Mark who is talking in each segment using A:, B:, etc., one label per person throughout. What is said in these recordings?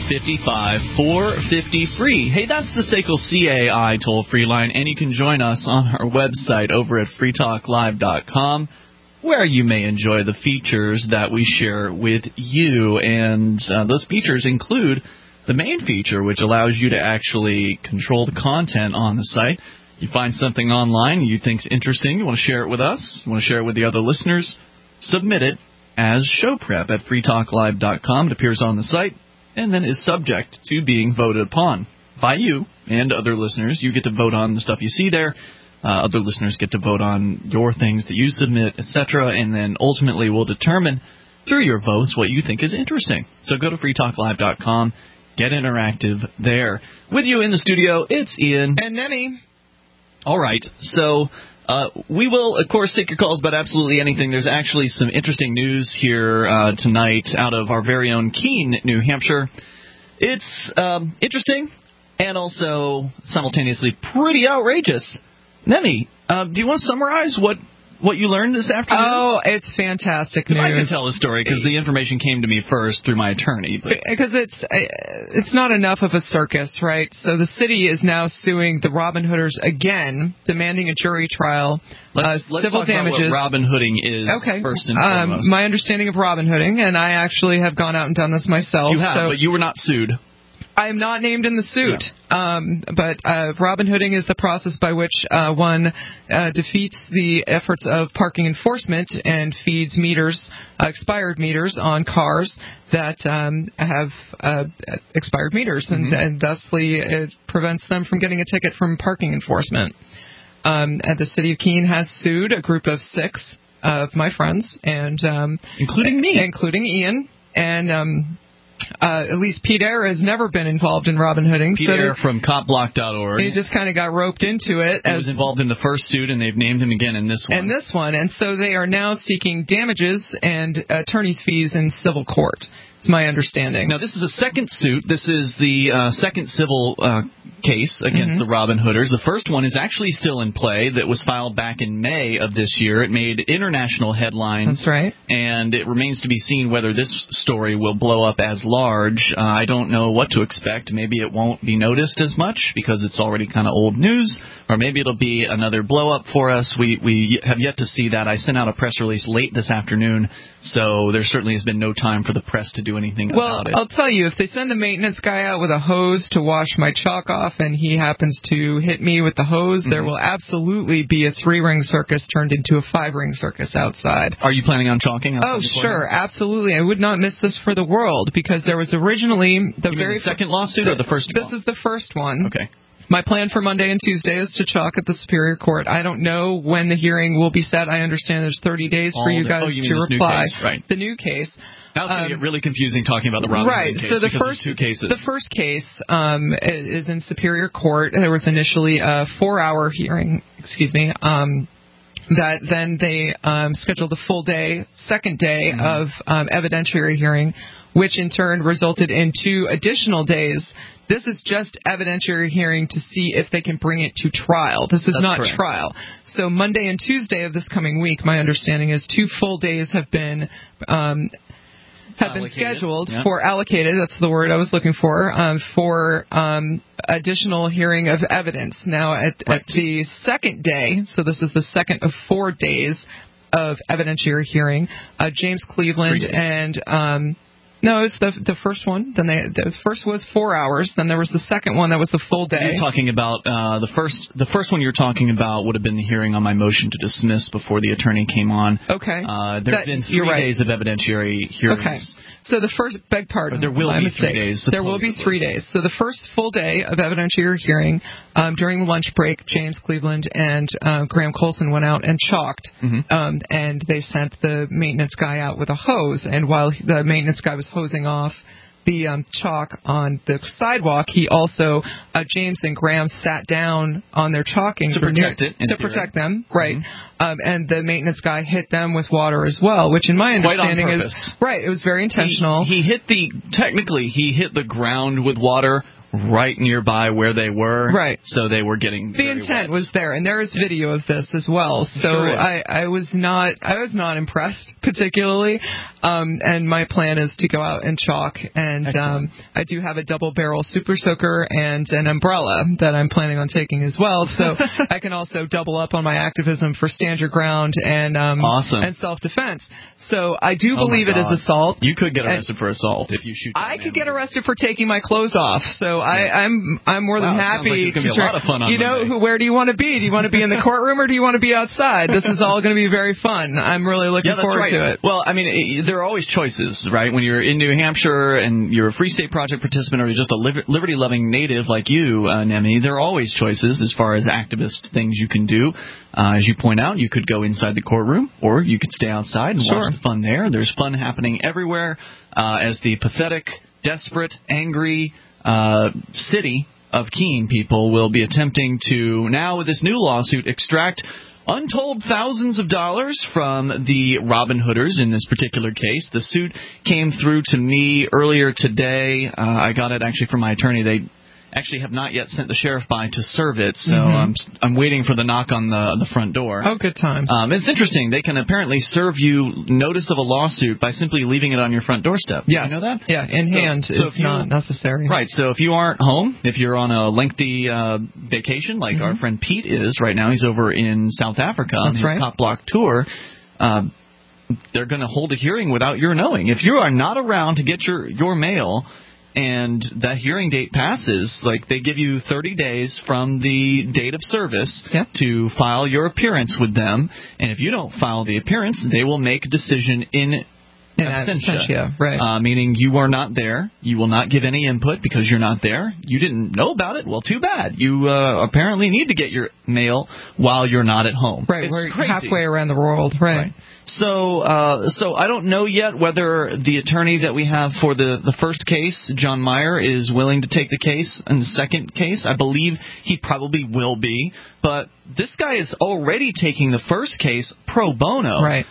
A: 855-450-FREE. Hey, that's the SACL CAI toll-free line, and you can join us on our website over at freetalklive.com, where you may enjoy the features that we share with you. And those features include the main feature, which allows you to actually control the content on the site. You find something online you think's interesting, you want to share it with us, you want to share it with the other listeners, submit it as show prep at freetalklive.com. It appears on the site and then is subject to being voted upon by you and other listeners. You get to vote on the stuff you see there. Other listeners get to vote on your things that you submit, etc., and then ultimately we'll determine through your votes what you think is interesting. So go to freetalklive.com, get interactive there. With you in the studio, it's Ian.
B: And Nemi.
A: All right, so we will, of course, take your calls about absolutely anything. There's actually some interesting news here tonight out of our very own Keene, New Hampshire. It's interesting and also simultaneously pretty outrageous. Nemi, do you want to summarize what you learned this afternoon?
B: Oh, it's fantastic news.
A: I can tell the story because the information came to me first through my attorney.
B: Because it's not enough of a circus, right? So the city is now suing the Robin Hooders again, demanding a jury trial.
A: Let's
B: civil
A: talk
B: damages.
A: About what Robin Hooding is first and foremost.
B: My understanding of Robin Hooding, and I actually have gone out and done this myself.
A: You have, but you were not sued.
B: I am not named in the suit, but Robin Hooding is the process by which one defeats the efforts of parking enforcement and feeds meters, expired meters on cars that have expired meters, and thusly it prevents them from getting a ticket from parking enforcement. And the city of Keene has sued a group of 6 of my friends, and
A: including me,
B: including Ian, and at least Pete Eyre has never been involved in Robin Hooding.
A: Pete Eyre from copblock.org.
B: He just kind of got roped into it.
A: He was involved in the first suit, and they've named him again in this one.
B: And so they are now seeking damages and attorney's fees in civil court. It's my understanding.
A: Now, this is a second suit. This is the second civil case against the Robin Hooders. The first one is actually still in play. That was filed back in May of this year. It made international headlines.
B: That's right.
A: And it remains to be seen whether this story will blow up as large. I don't know what to expect. Maybe it won't be noticed as much because it's already kind of old news, or maybe it'll be another blow up for us. We have yet to see that. I sent out a press release late this afternoon, so there certainly has been no time for the press to do anything about it.
B: Well, I'll tell you, if they send the maintenance guy out with a hose to wash my chalk off and he happens to hit me with the hose, there will absolutely be a 3-ring circus turned into a 5-ring circus outside.
A: Are you planning on chalking?
B: Oh, sure, absolutely. I would not miss this for the world because there was originally
A: the second lawsuit or the first one?
B: This is the first one.
A: Okay.
B: My plan for Monday and Tuesday is to chalk at the Superior Court. I don't know when the hearing will be set. I understand there's 30 days for you guys to reply.
A: New case, right.
B: The new case.
A: Now it's going to get really confusing talking about the Robin Hood case
B: so the
A: because there's 2 cases.
B: The first case is in Superior Court. There was initially a 4-hour hearing, that then they scheduled a full day, second day of evidentiary hearing, which in turn resulted in 2 additional days. This is just evidentiary hearing to see if they can bring it to trial. This is not correct. Trial. So Monday and Tuesday of this coming week, my understanding is 2 full days have been scheduled for allocated. That's the word I was looking for additional hearing of evidence. Now at the second day, so this is the second of 4 days of evidentiary hearing, James Cleveland and no, it was the first one. Then the first was 4 hours. Then there was the second one that was the full day.
A: You're talking about the first one you're talking about would have been the hearing on my motion to dismiss before the attorney came on.
B: Okay.
A: There have been 3 days of evidentiary hearings.
B: Okay. So the first, beg pardon.
A: There will be 3 days. Supposedly.
B: There will be 3 days. So the first full day of evidentiary hearing, during the lunch break, James Cleveland and Graham Colson went out and chalked, and they sent the maintenance guy out with a hose. And while the maintenance guy was hosing off the chalk on the sidewalk, he also, James and Graham sat down on their chalking
A: to protect it,
B: to protect them, right? And the maintenance guy hit them with water as well, which in my understanding
A: is
B: right. It was very intentional.
A: He hit the ground with water right nearby where they were.
B: Right.
A: So they were getting
B: the intent was there, and there is video of this as well. So
A: Sure is.
B: I was not impressed particularly. And my plan is to go out and chalk, and I do have a double barrel super soaker and an umbrella that I'm planning on taking as well. So I can also double up on my activism for stand your ground and
A: awesome.
B: and self defense. So I do believe it is assault.
A: You could get arrested for assault if you shoot.
B: I could get arrested for taking my clothes off. So I'm more than happy.
A: Sounds like it's gonna be a lot of fun on Monday.
B: Where do you want to be? Do you want to be in the courtroom or do you want to be outside? This is all going to be very fun. I'm really looking forward to it.
A: Well, I mean, there are always choices, right? When you're in New Hampshire and you're a Free State Project participant or you're just a liberty-loving native like you, Nemi, there are always choices as far as activist things you can do. As you point out, you could go inside the courtroom or you could stay outside and watch the fun there. There's fun happening everywhere as the pathetic, desperate, angry city of Keene people will be attempting to, now with this new lawsuit, extract untold thousands of dollars from the Robin Hooders in this particular case. The suit came through to me earlier today. I got it actually from my attorney. They actually have not yet sent the sheriff by to serve it, so I'm waiting for the knock on the front door.
B: Oh, good times.
A: It's interesting. They can apparently serve you notice of a lawsuit by simply leaving it on your front doorstep.
B: Yes.
A: You know that?
B: Yeah, in hand is not necessary.
A: Right, so if you aren't home, if you're on a lengthy vacation, like our friend Pete is right now, he's over in South Africa on his Cop Block tour, they're going to hold a hearing without your knowing. If you are not around to get your mail, and that hearing date passes, like they give you 30 days from the date of service to file your appearance with them. And if you don't file the appearance, they will make a decision in absentia, right? Meaning you are not there. You will not give any input because you're not there. You didn't know about it. Well, too bad. You apparently need to get your mail while you're not at home.
B: Right, we're halfway around the world. Right.
A: So I don't know yet whether the attorney that we have for the first case, John Meyer, is willing to take the case in the second case. I believe he probably will be. But this guy is already taking the first case pro bono.
B: Right.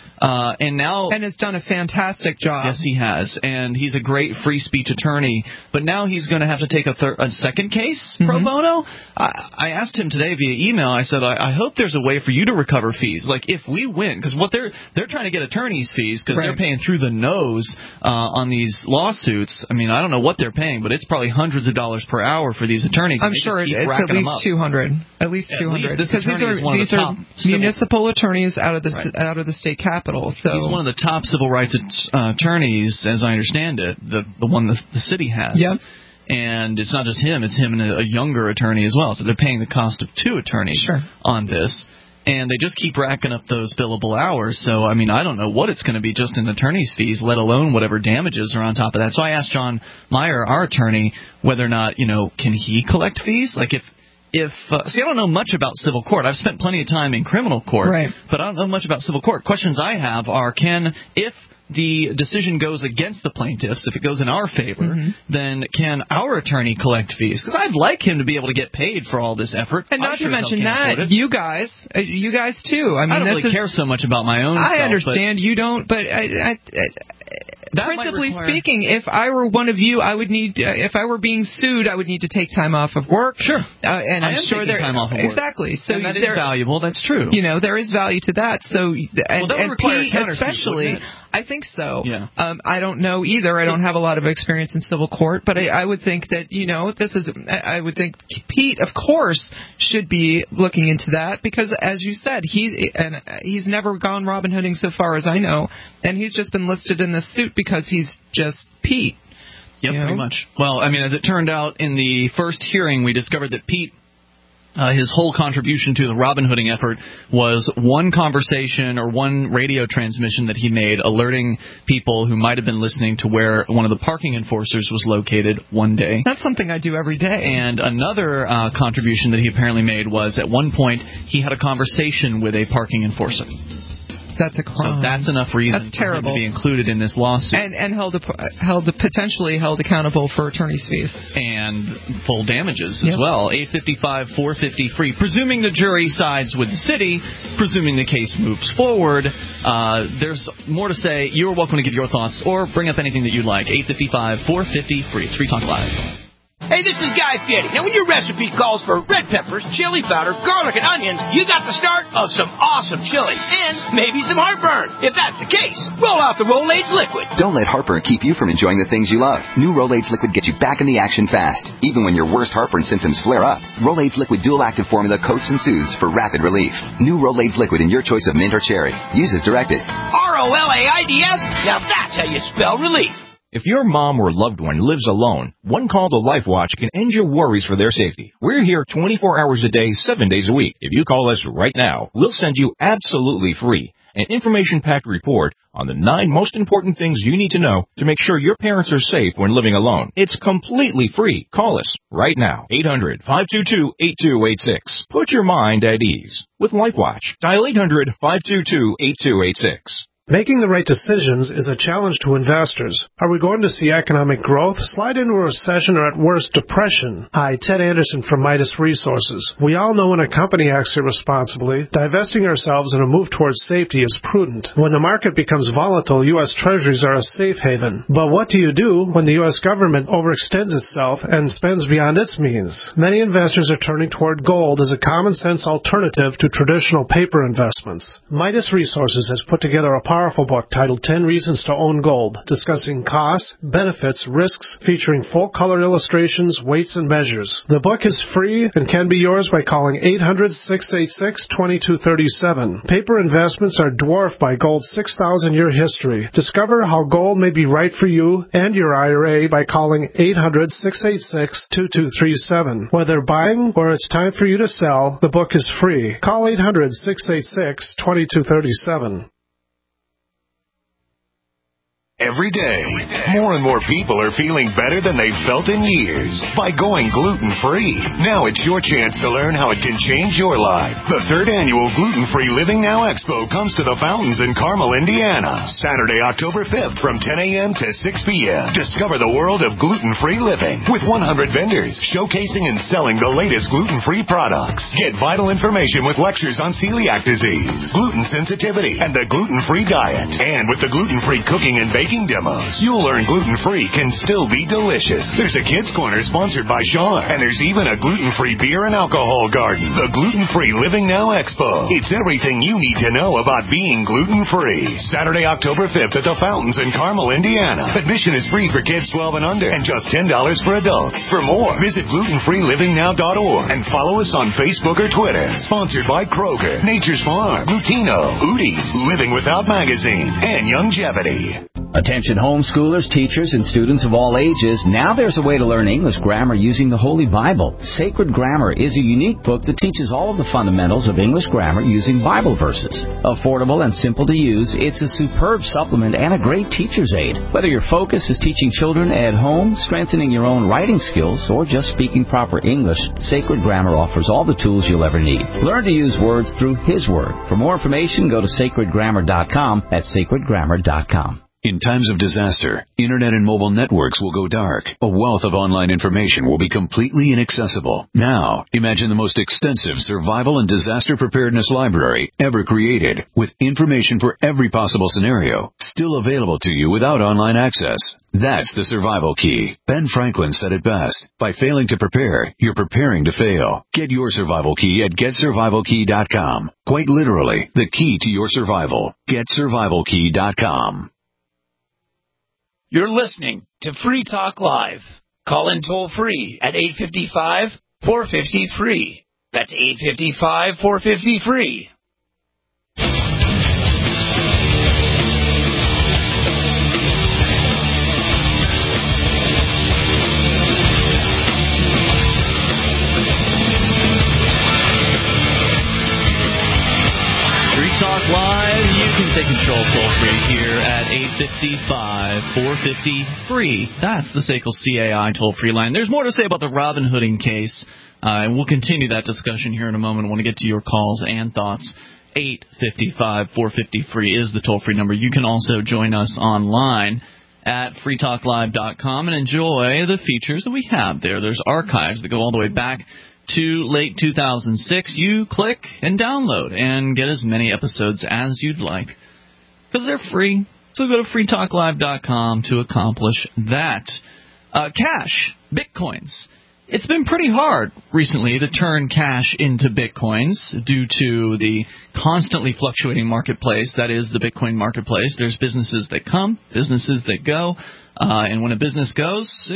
A: And
B: has done a fantastic job.
A: Yes, he has. And he's a great free speech attorney. But now he's going to have to take a second case pro bono. I asked him today via email. I said, I hope there's a way for you to recover fees. Like if we win, because what they're trying to get attorneys' fees because they're paying through the nose on these lawsuits. I mean, I don't know what they're paying, but it's probably hundreds of dollars per hour for these attorneys.
B: I'm sure it's at least 200. At least 200. Because these are municipal attorneys out of the state capital. So
A: he's one of the top civil rights attorneys, as I understand it, the one the city has.
B: Yep.
A: And it's not just him; it's him and a younger attorney as well. So they're paying the cost of two attorneys on this. And they just keep racking up those billable hours. So, I mean, I don't know what it's going to be just in attorney's fees, let alone whatever damages are on top of that. So I asked John Meyer, our attorney, whether or not, can he collect fees? Like see, I don't know much about civil court. I've spent plenty of time in criminal court, but I don't know much about civil court. Questions I have are, if the decision goes against the plaintiffs, if it goes in our favor, then can our attorney collect fees? Because I'd like him to be able to get paid for all this effort.
B: And not to mention that, you guys too. I mean,
A: I don't really care so much about my own stuff.
B: I understand you don't, but principally speaking, if I were one of you, I would need. If I were being sued, I would need to take time off of work.
A: Sure,
B: and I'm sure
A: taking time off of work.
B: Exactly. So
A: and that is valuable. That's true.
B: There is value to that. So and
A: Pete
B: especially, I think so.
A: Yeah.
B: I don't know either. I don't have a lot of experience in civil court, but I would think that this is. I would think Pete, of course, should be looking into that because, as you said, he's never gone Robin Hooding so far as I know, and he's just been listed in this suit because he's just Pete.
A: Yep, pretty much. Well, I mean, as it turned out in the first hearing, we discovered that Pete, his whole contribution to the Robin Hooding effort was one conversation or one radio transmission that he made alerting people who might have been listening to where one of the parking enforcers was located one day.
B: That's something I do every day.
A: And another contribution that he apparently made was at one point he had a conversation with a parking enforcer.
B: That's a crime.
A: So that's enough reason for him to be included in this lawsuit.
B: And potentially held accountable for attorney's fees.
A: And full damages as well. 855-450-FREE. Presuming the jury sides with the city, presuming the case moves forward, there's more to say. You're welcome to give your thoughts or bring up anything that you'd like. 855-450-FREE. It's Free Talk Live.
C: Hey, this is Guy Fieri. Now, when your recipe calls for red peppers, chili powder, garlic, and onions, you got the start of some awesome chili and maybe some heartburn. If that's the case, roll out the Rolaids Liquid.
D: Don't let heartburn keep you from enjoying the things you love. New Rolaids Liquid gets you back in the action fast, even when your worst heartburn symptoms flare up. Rolaids Liquid dual-active formula coats and soothes for rapid relief. New Rolaids Liquid in your choice of mint or cherry. Use as directed.
C: Rolaids? Now that's how you spell relief.
E: If your mom or loved one lives alone, one call to LifeWatch can end your worries for their safety. We're here 24 hours a day, 7 days a week. If you call us right now, we'll send you absolutely free an information-packed report on the 9 most important things you need to know to make sure your parents are safe when living alone. It's completely free. Call us right now. 800-522-8286. Put your mind at ease with LifeWatch. Dial 800-522-8286.
F: Making the right decisions is a challenge to investors. Are we going to see economic growth, slide into a recession, or at worst, depression? Hi, Ted Anderson from Midas Resources. We all know when a company acts irresponsibly, divesting ourselves in a move towards safety is prudent. When the market becomes volatile, U.S. Treasuries are a safe haven. But what do you do when the U.S. government overextends itself and spends beyond its means? Many investors are turning toward gold as a common-sense alternative to traditional paper investments. Midas Resources has put together a powerful book titled 10 Reasons to Own Gold, discussing costs, benefits, risks, featuring full-color illustrations, weights, and measures. The book is free and can be yours by calling 800-686-2237. Paper investments are dwarfed by gold's 6,000-year history. Discover how gold may be right for you and your IRA by calling 800-686-2237. Whether buying or it's time for you to sell, the book is free. Call 800-686-2237.
G: Every day, more and more people are feeling better than they've felt in years by going gluten-free. Now it's your chance to learn how it can change your life. The 3rd annual Gluten-Free Living Now Expo comes to the Fountains in Carmel, Indiana, Saturday, October 5th from 10 a.m. to 6 p.m. Discover the world of gluten-free living with 100 vendors showcasing and selling the latest gluten-free products. Get vital information with lectures on celiac disease, gluten sensitivity, and the gluten-free diet. And with the gluten-free cooking and baking demos, you'll learn gluten-free can still be delicious. There's a kids' corner sponsored by Sean, and there's even a gluten-free beer and alcohol garden. The Gluten-Free Living Now Expo. It's everything you need to know about being gluten-free. Saturday, October 5th at the Fountains in Carmel, Indiana. Admission is free for kids 12 and under, and just $10 for adults. For more, visit glutenfreelivingnow.org and follow us on Facebook or Twitter. Sponsored by Kroger, Nature's Farm, Lutino, Udi's, Living Without Magazine, and Youngevity.
H: Attention homeschoolers, teachers, and students of all ages, now there's a way to learn English grammar using the Holy Bible. Sacred Grammar is a unique book that teaches all of the fundamentals of English grammar using Bible verses. Affordable and simple to use, it's a superb supplement and a great teacher's aid. Whether your focus is teaching children at home, strengthening your own writing skills, or just speaking proper English, Sacred Grammar offers all the tools you'll ever need. Learn to use words through His Word. For more information, go to sacredgrammar.com. That's sacredgrammar.com.
I: In times of disaster, internet and mobile networks will go dark. A wealth of online information will be completely inaccessible. Now, imagine the most extensive survival and disaster preparedness library ever created, with information for every possible scenario, still available to you without online access. That's the survival key. Ben Franklin said it best. By failing to prepare, you're preparing to fail. Get your survival key at GetSurvivalKey.com. Quite literally, the key to your survival. GetSurvivalKey.com.
C: You're listening to Free Talk Live. Call in toll free at 855-450-FREE. That's 855-450-FREE.
A: Free Talk Live. You can take control toll-free here at 855-450-FREE. That's the SACL CAI toll-free line. There's more to say about the Robin Hooding case, and we'll continue that discussion here in a moment. I want to get to your calls and thoughts. 855-450-FREE is the toll-free number. You can also join us online at freetalklive.com and enjoy the features that we have there. There's archives that go all the way back to late 2006. You click and download and get as many episodes as you'd like, because they're free. So go to freetalklive.com to accomplish that. Cash, Bitcoins, It's been pretty hard recently to turn cash into Bitcoins due to the constantly fluctuating marketplace that is the Bitcoin marketplace. There's businesses that come, businesses that go, and when a business goes,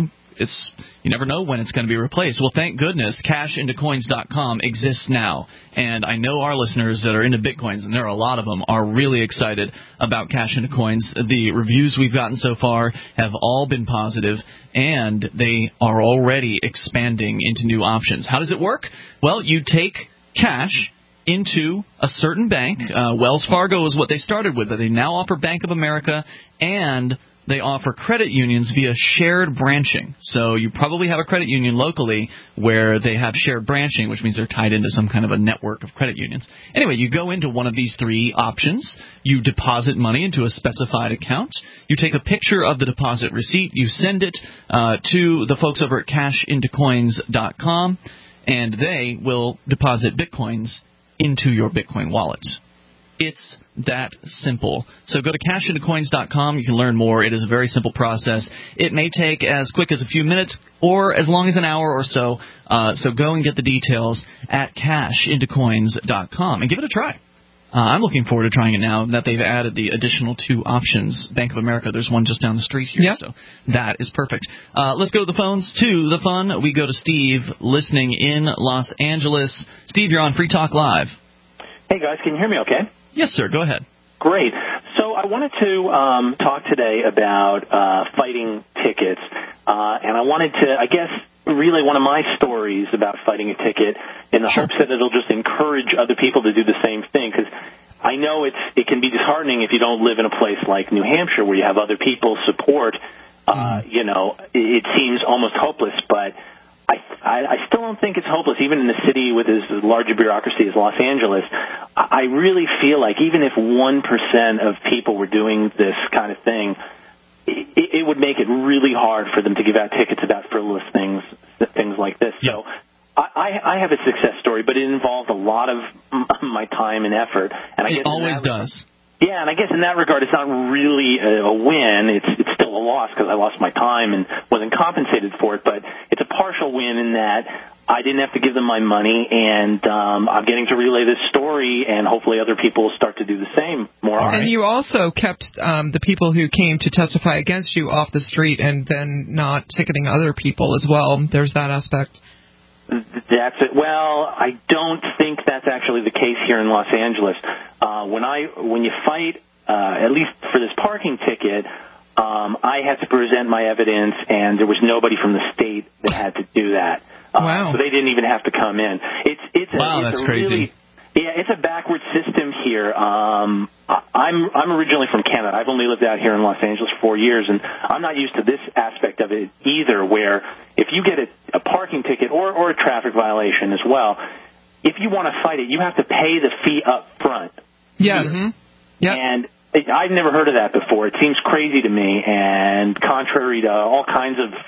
A: you never know when it's going to be replaced. Well, thank goodness cashintocoins.com exists now. And I know our listeners that are into Bitcoins, and there are a lot of them, are really excited about Cash into Coins. The reviews we've gotten so far have all been positive, and they are already expanding into new options. How does it work? Well, you take cash into a certain bank. Wells Fargo is what they started with, but they now offer Bank of America, and they offer credit unions via shared branching. So you probably have a credit union locally where they have shared branching, which means they're tied into some kind of a network of credit unions. Anyway, you go into one of these three options. You deposit money into a specified account. You take a picture of the deposit receipt. You send it to the folks over at cashintocoins.com, and they will deposit Bitcoins into your Bitcoin wallet. It's that simple. So go to cashintocoins.com. You can learn more. It is a very simple process. It may take as quick as a few minutes or as long as an hour or so. So go and get the details at cashintocoins.com and give it a try. I'm looking forward to trying it now that they've added the additional two options. Bank of America, there's one just down the street here, so that is perfect. Let's go to the phones, to the fun. We go to Steve, listening in Los Angeles. Steve, you're on Free Talk Live.
J: Hey, guys, can you hear me okay?
A: Yes, sir. Go ahead.
J: Great. So I wanted to talk today about fighting tickets, and I wanted to, I guess, relay one of my stories about fighting a ticket in the hopes that it'll just encourage other people to do the same thing, because I know it can be disheartening if you don't live in a place like New Hampshire where you have other people's support. It seems almost hopeless, but I still don't think it's hopeless, even in a city with as large a bureaucracy as Los Angeles. I really feel like even if 1% of people were doing this kind of thing, it would make it really hard for them to give out tickets about frivolous things like this. So I have a success story, but it involved a lot of my time and effort. And I guess
A: it always does.
J: Yeah, and I guess in that regard, it's not really a win. It's still a loss because I lost my time and wasn't compensated for it. But it's a partial win in that I didn't have to give them my money, and I'm getting to relay this story, and hopefully other people will start to do the same more often.
B: And you also kept the people who came to testify against you off the street and then not ticketing other people as well. There's that aspect.
J: That's it. Well, I don't think that's actually the case here in Los Angeles. When you fight, at least for this parking ticket, I had to present my evidence, and there was nobody from the state that had to do that.
B: Wow.
J: So they didn't even have to come in.
A: That's crazy.
J: It's a backward system here. I'm originally from Canada. I've only lived out here in Los Angeles for 4 years, and I'm not used to this aspect of it either, where if you get a parking ticket or a traffic violation as well, if you want to fight it, you have to pay the fee up front.
B: Yes. Mm-hmm. Yep.
J: And I've never heard of that before. It seems crazy to me, and contrary to all kinds of,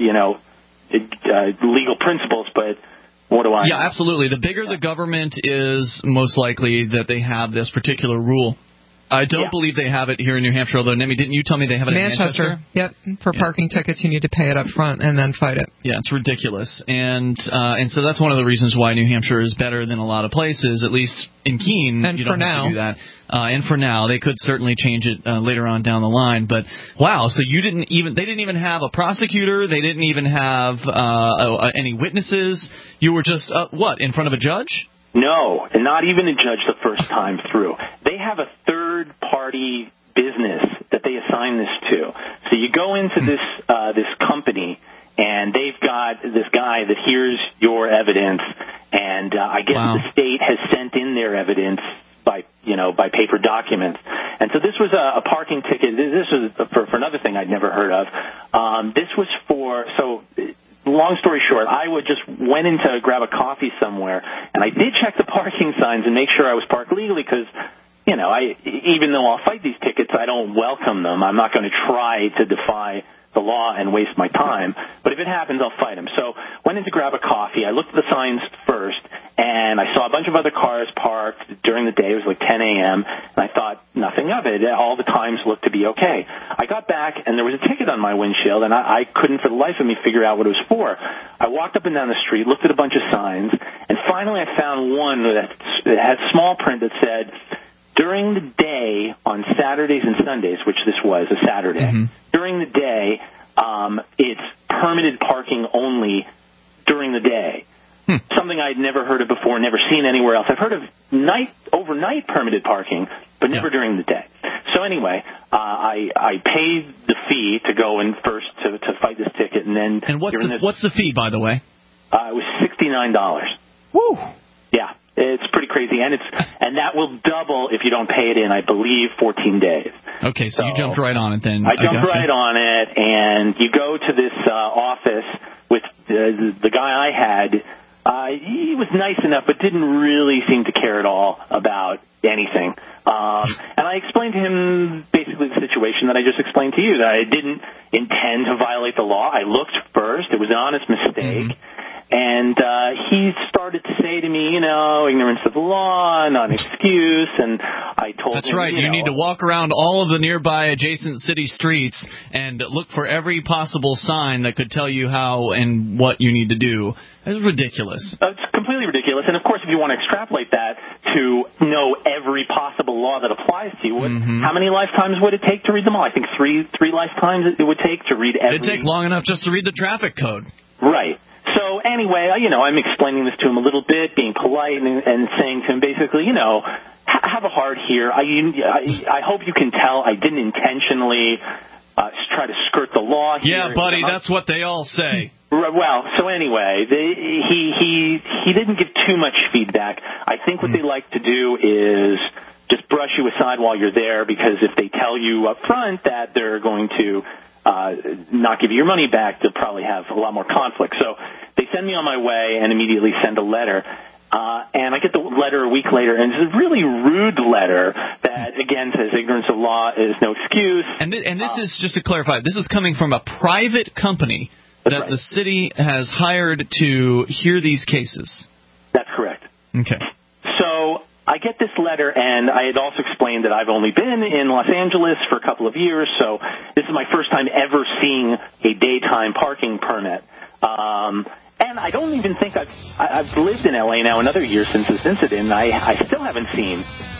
J: legal principles, but what do I know?
A: Yeah, absolutely. The bigger the government is, most likely that they have this particular rule. I don't believe they have it here in New Hampshire, although, Nemi, didn't you tell me they have it in Manchester?
B: Yep. For parking tickets, you need to pay it up front and then fight it.
A: Yeah, it's ridiculous. And so that's one of the reasons why New Hampshire is better than a lot of places, at least in Keene.
B: And
A: you
B: for
A: don't
B: now.
A: have to do that. And for now. They could certainly change it later on down the line. But, wow, so they didn't even have a prosecutor. They didn't even have any witnesses. You were just, in front of a judge?
J: No, and not even a judge the first time through. They have a third-party business that they assign this to. So you go into this company, and they've got this guy that hears your evidence, and I guess the state has sent in their evidence by paper documents. And so this was a parking ticket. This was for another thing I'd never heard of. This was long story short, I just went in to grab a coffee somewhere, and I did check the parking signs and make sure I was parked legally because, even though I'll fight these tickets, I don't welcome them. I'm not going to try to defy the law and waste my time. But if it happens, I'll fight them. So went in to grab a coffee. I looked at the signs first, and I saw a bunch of other cars parked during the day. It was like 10 a.m., and I thought nothing of it. All the times looked to be okay. I got back, and there was a ticket on my windshield, and I couldn't for the life of me figure out what it was for. I walked up and down the street, looked at a bunch of signs, and finally I found one that had small print that said, during the day on Saturdays and Sundays, which this was a Saturday, during the day, it's permitted parking only during the day. Something I'd never heard of before, never seen anywhere else. I've heard of overnight permitted parking, but never during the day. So anyway, I paid the fee to go in first to fight this ticket, and then.
A: And what's the fee, by the way?
J: It was $69.
A: Woo!
J: Yeah, it's pretty crazy, and that will double if you don't pay it in, I believe, 14 days.
A: Okay, so you jumped right on it then.
J: I jumped right on it, and you go to this office with the guy I had. He was nice enough, but didn't really seem to care at all about anything. And I explained to him basically the situation that I just explained to you, that I didn't intend to violate the law. I looked first. It was an honest mistake. And he started to say to me, ignorance of the law, not an excuse, and I told him...
A: That's right. You need to walk around all of the nearby adjacent city streets and look for every possible sign that could tell you how and what you need to do. That's ridiculous.
J: It's completely ridiculous. And, of course, if you want to extrapolate that to know every possible law that applies to you, how many lifetimes would it take to read them all? I think three lifetimes it would take to read every...
A: It'd take long enough just to read the traffic code.
J: Right. So anyway, I'm explaining this to him a little bit, being polite and saying to him basically, have a heart here. I hope you can tell I didn't intentionally try to skirt the law here.
A: Yeah, buddy, that's what they all say.
J: Well, so anyway, he didn't give too much feedback. I think what they like to do is just brush you aside while you're there, because if they tell you up front that they're going to not give you your money back, they'll probably have a lot more conflict. So they send me on my way and immediately send a letter. And I get the letter a week later, and it's a really rude letter that, again, says ignorance of law is no excuse.
A: And this is, just to clarify, this is coming from a private company that the city has hired to hear these cases.
J: That's correct.
A: Okay.
J: So I get this letter, and I had also explained that I've only been in Los Angeles for a couple of years, so this is my first time ever seeing a daytime parking permit. And I don't even think I've lived in L.A. now another year since this incident, and I still haven't seen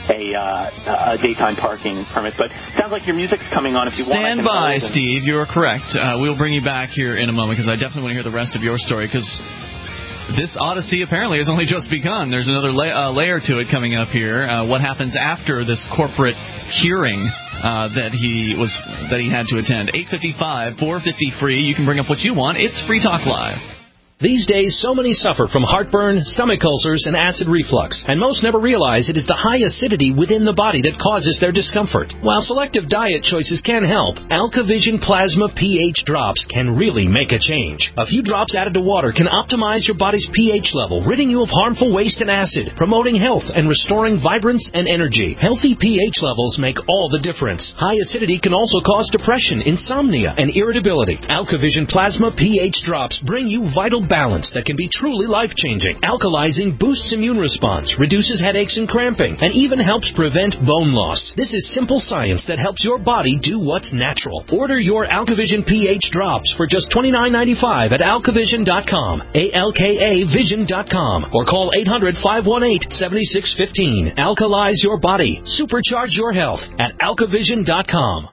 J: a daytime parking permit. But it sounds like your music's coming on. If you want,
A: stand by, Steve. You're correct. We'll bring you back here in a moment, because I definitely want to hear the rest of your story, because this odyssey apparently has only just begun. There's another layer to it coming up here. What happens after this corporate hearing that he had to attend? 855-450-FREE. You can bring up what you want. It's Free Talk Live.
K: These days, so many suffer from heartburn, stomach ulcers, and acid reflux, and most never realize it is the high acidity within the body that causes their discomfort. While selective diet choices can help, AlkaVision Plasma pH drops can really make a change. A few drops added to water can optimize your body's pH level, ridding you of harmful waste and acid, promoting health and restoring vibrance and energy. Healthy pH levels make all the difference. High acidity can also cause depression, insomnia, and irritability. AlkaVision Plasma pH drops bring you vital balance that can be truly life-changing. Alkalizing boosts immune response, reduces headaches and cramping, and even helps prevent bone loss. This is simple science that helps your body do what's natural. Order your AlkaVision pH drops for just $29.95 at alkavision.com, ALKAvision.com, or call 800-518-7615. Alkalize your body. Supercharge your health at alkavision.com.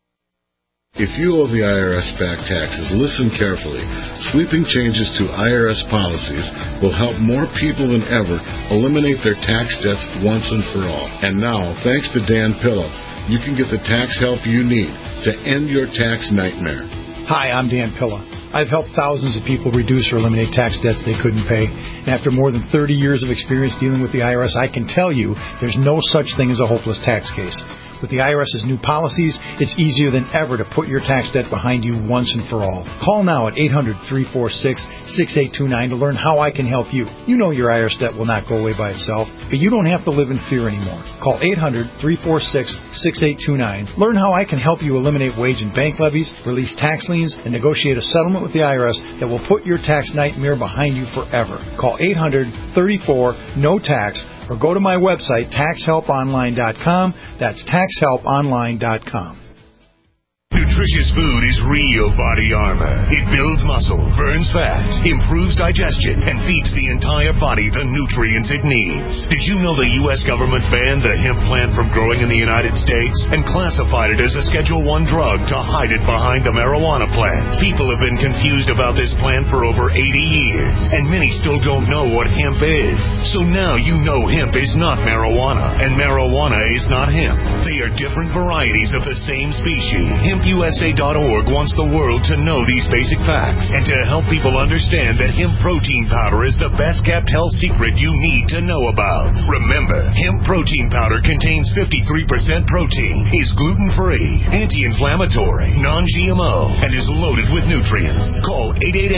L: If you owe the IRS back taxes, listen carefully. Sweeping changes to IRS policies will help more people than ever eliminate their tax debts once and for all. And now, thanks to Dan Pillow, you can get the tax help you need to end your tax nightmare.
M: Hi, I'm Dan Pillow. I've helped thousands of people reduce or eliminate tax debts they couldn't pay. And after more than 30 years of experience dealing with the IRS, I can tell you there's no such thing as a hopeless tax case. With the IRS's new policies, it's easier than ever to put your tax debt behind you once and for all. Call now at 800-346-6829 to learn how I can help you. You know your IRS debt will not go away by itself, but you don't have to live in fear anymore. Call 800-346-6829. Learn how I can help you eliminate wage and bank levies, release tax liens, and negotiate a settlement with the IRS that will put your tax nightmare behind you forever. Call 800-34-NO-TAX or go to my website, taxhelponline.com. That's taxhelponline.com.
G: Nutritious food is real body armor. It builds muscle, burns fat, improves digestion, and feeds the entire body the nutrients it needs. Did you know the U.S. government banned the hemp plant from growing in the United States and classified it as a Schedule I drug to hide it behind the marijuana plant? People have been confused about this plant for over 80 years, and many still don't know what hemp is. So now you know hemp is not marijuana, and marijuana is not hemp. They are different varieties of the same species. HempUSA.org wants the world to know these basic facts and to help people understand that hemp protein powder is the best kept health secret you need to know about. Remember, hemp protein powder contains 53% protein, is gluten-free, anti-inflammatory, non-GMO, and is loaded with nutrients. Call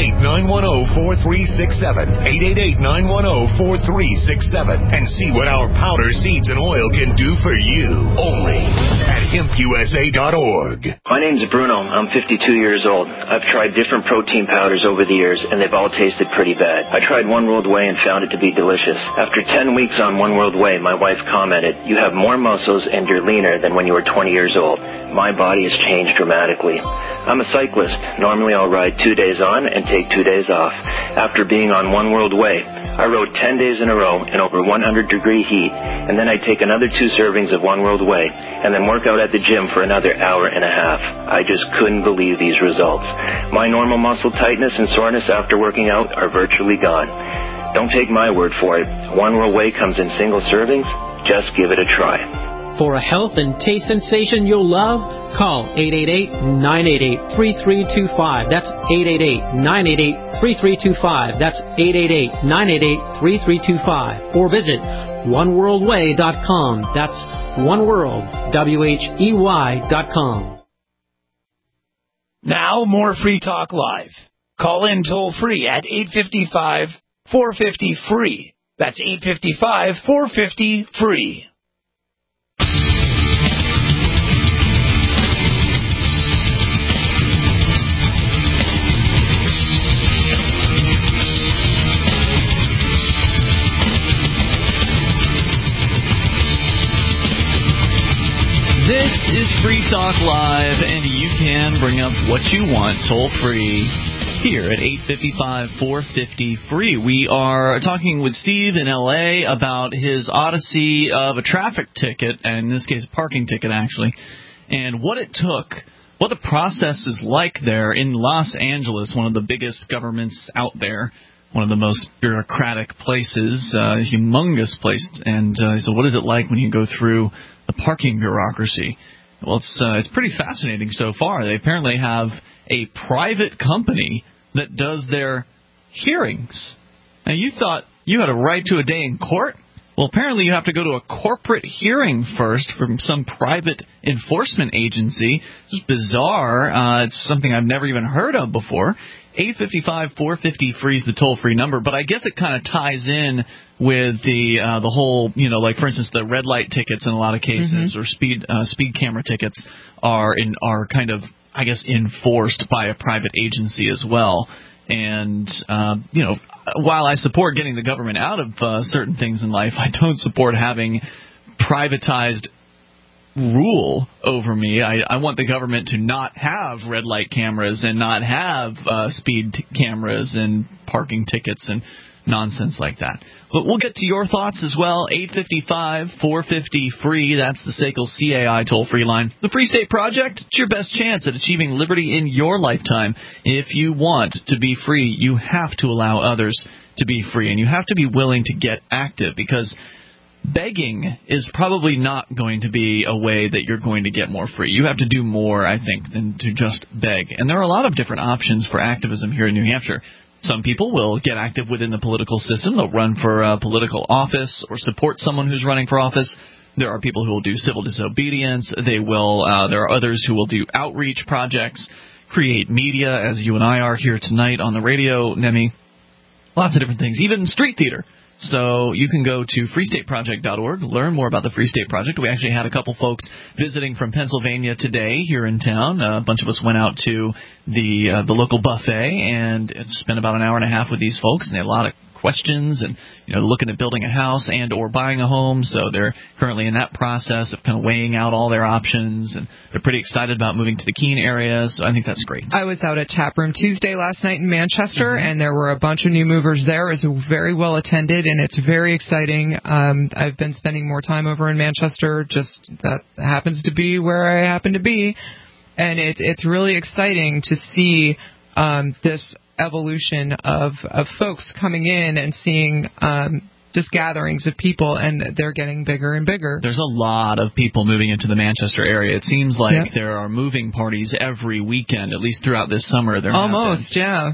G: 888-910-4367, 888-910-4367, and see what our powder, seeds, and oil can do for you. Only at HempUSA.org.
N: My name's Bruno. I'm 52 years old. I've tried different protein powders over the years, and they've all tasted pretty bad. I tried One World Whey and found it to be delicious. After 10 weeks on One World Whey, my wife commented, "You have more muscles and you're leaner than when you were 20 years old." My body has changed dramatically. I'm a cyclist. Normally I'll ride 2 days on and take 2 days off. After being on One World Whey, I rode 10 days in a row in over 100-degree heat, and then I'd take another 2 servings of One World Whey, and then work out at the gym for another hour and a half. I just couldn't believe these results. My normal muscle tightness and soreness after working out are virtually gone. Don't take my word for it. One World Whey comes in single servings. Just give it a try.
K: For a health and taste sensation you'll love, call 888-988-3325. That's 888-988-3325. That's 888-988-3325. Or visit oneworldwhey.com. That's oneworld.com.
C: Now, more Free Talk Live. Call in toll-free at 855-450-FREE. That's 855-450-FREE.
A: This is Free Talk Live, and you can bring up what you want toll-free here at 855-450-FREE. We are talking with Steve in L.A. about his odyssey of a traffic ticket, and in this case a parking ticket actually, and what it took, what the process is like there in Los Angeles, one of the biggest governments out there, one of the most bureaucratic places, humongous place. And so what is it like when you go through the parking bureaucracy? Well, it's pretty fascinating so far. They apparently have a private company that does their hearings. Now, you thought you had a right to a day in court? Well, apparently you have to go to a corporate hearing first from some private enforcement agency. It's bizarre. It's something I've never even heard of before. 855-450-FREE is the toll-free number, but I guess it kind of ties in with the whole, like for instance the red light tickets in a lot of cases, or speed camera tickets are kind of, I guess, enforced by a private agency as well. And while I support getting the government out of certain things in life, I don't support having privatized rule over me. I want the government to not have red light cameras and not have speed cameras and parking tickets and nonsense like that. But we'll get to your thoughts as well. 855-450-FREE. That's the SACL CAI toll-free line. The Free State Project, it's your best chance at achieving liberty in your lifetime. If you want to be free, you have to allow others to be free, and you have to be willing to get active, because begging is probably not going to be a way that you're going to get more free. You have to do more, I think, than to just beg. And there are a lot of different options for activism here in New Hampshire. Some people will get active within the political system. They'll run for political office or support someone who's running for office. There are people who will do civil disobedience. There are others who will do outreach projects, create media, as you and I are here tonight on the radio, Nemi. Lots of different things, even street theater. So you can go to freestateproject.org, learn more about the Free State Project. We actually had a couple folks visiting from Pennsylvania today here in town. A bunch of us went out to the local buffet and spent about an hour and a half with these folks, and they had a lot of questions and looking at building a house and or buying a home. So they're currently in that process of kind of weighing out all their options, and they're pretty excited about moving to the Keene area. So I think that's great.
B: I was out at Taproom Tuesday last night in Manchester, and there were a bunch of new movers there. It was very well attended, and it's very exciting. I've been spending more time over in Manchester. Just that happens to be where I happen to be, and it's really exciting to see this evolution of folks coming in and seeing just gatherings of people, and they're getting bigger and bigger.
A: There's a lot of people moving into the Manchester area. It seems like there are moving parties every weekend, at least throughout this summer. There
B: almost, yeah.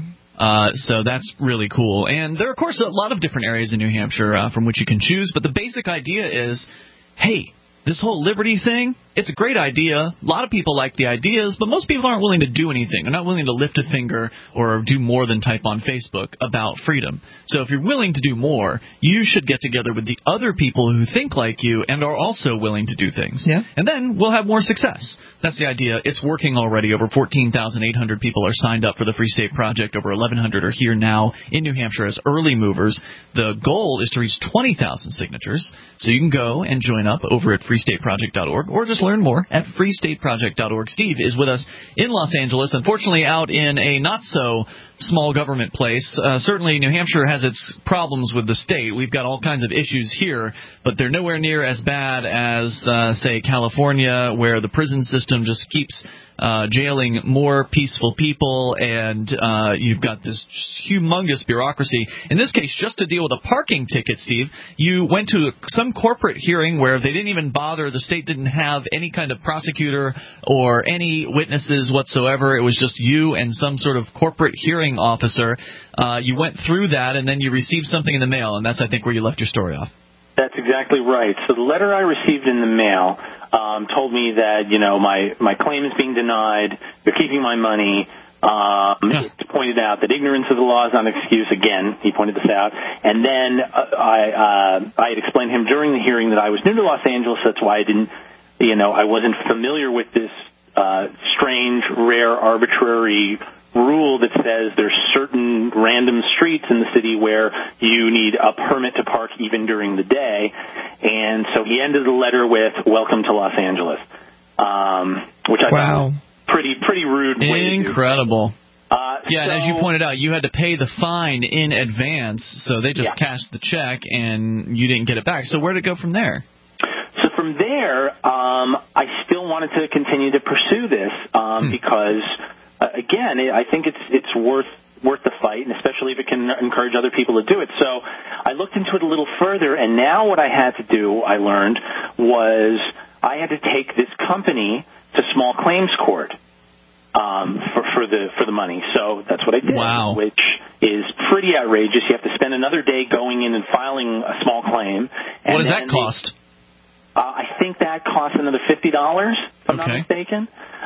A: So that's really cool. And there are, of course, a lot of different areas in New Hampshire from which you can choose, but the basic idea is, hey, this whole liberty thing, it's a great idea. A lot of people like the ideas, but most people aren't willing to do anything. They're not willing to lift a finger or do more than type on Facebook about freedom. So if you're willing to do more, you should get together with the other people who think like you and are also willing to do things.
B: Yeah.
A: And then we'll have more success. That's the idea. It's working already. Over 14,800 people are signed up for the Free State Project. Over 1,100 are here now in New Hampshire as early movers. The goal is to reach 20,000 signatures. So you can go and join up over at freestateproject.org or just learn more at freestateproject.org. Steve is with us in Los Angeles, unfortunately out in a not-so-small government place. Certainly New Hampshire has its problems with the state. We've got all kinds of issues here, but they're nowhere near as bad as, say, California, where the prison system just keeps jailing more peaceful people, and you've got this humongous bureaucracy. In this case, just to deal with a parking ticket, Steve, you went to some corporate hearing where they didn't even bother. The state didn't have any kind of prosecutor or any witnesses whatsoever. It was just you and some sort of corporate hearing officer. You went through that, and then you received something in the mail, and that's, I think, where you left your story off.
J: That's exactly right. So the letter I received in the mail told me that, my claim is being denied, they're keeping my money. It pointed out that ignorance of the law is not an excuse. Again, he pointed this out. And then I had explained to him during the hearing that I was new to Los Angeles. That's why I wasn't familiar with this strange, rare, arbitrary rule that says there's certain random streets in the city where you need a permit to park even during the day. And so he ended the letter with, "Welcome to Los Angeles," which I thought was pretty rude.
A: Incredible. And as you pointed out, you had to pay the fine in advance, so they just cashed the check and you didn't get it back. So where did it go from there?
J: So from there, I still wanted to continue to pursue this because, again, I think it's worth the fight, and especially if it can encourage other people to do it. So I looked into it a little further, and now what I had to do, I learned, was I had to take this company to small claims court for the money. So that's what I did, which is pretty outrageous. You have to spend another day going in and filing a small claim. And
A: what does that cost?
J: I think that costs another $50, if I'm not mistaken.